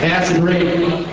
Acid rain.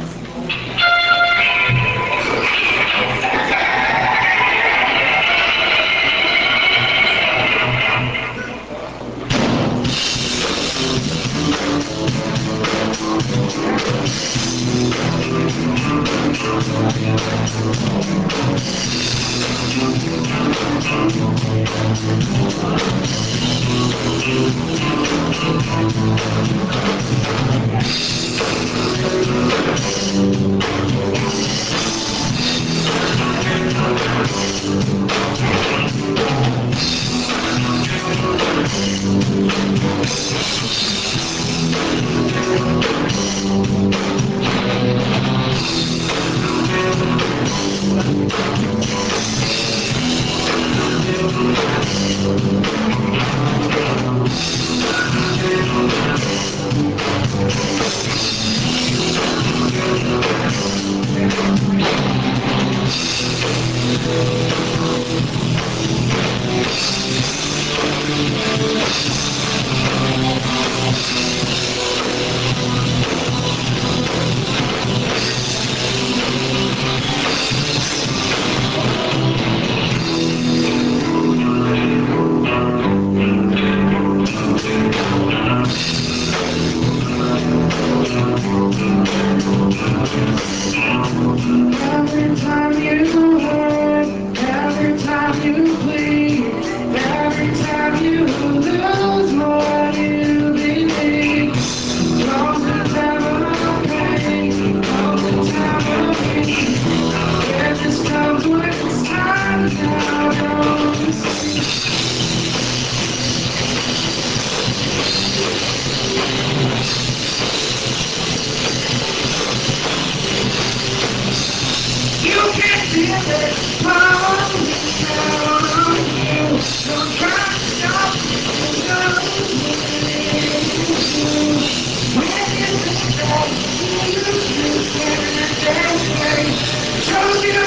Every time you hurt, every time you bleed, every time you lose what you believe, comes the time of pain, comes the time of peace. Yeah, this comes when it's time now. You can feel it, falling down on you. Don't try to stop it, when you think that you can't get straight, show you